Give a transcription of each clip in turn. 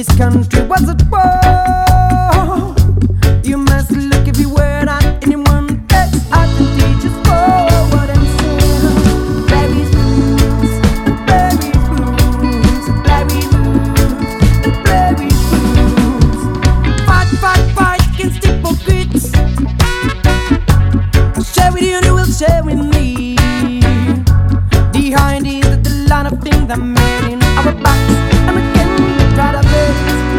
This country was at war. You must look everywhere, not anyone else. I can teach us what I'm saying. Blackberry blues, blackberry blues, blackberry blues, blackberry blues. Fight, fight, fight against hypocrites. Share with you, and you will share with me. Behind is the line of things that made in our backs, and we can get right of it.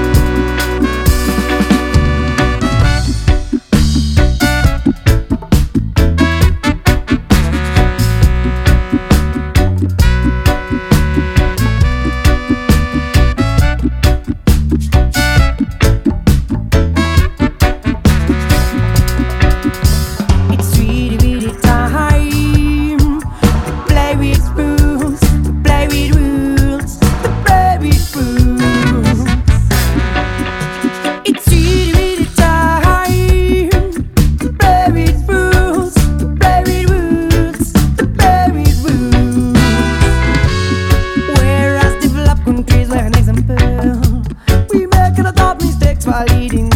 It's really, really time to play with spoons, to play with rules, to play with rules. It's really, really time to play with spoons, to play with rules, to play with rules. Whereas developed countries were an example, we make a lot of mistakes while leading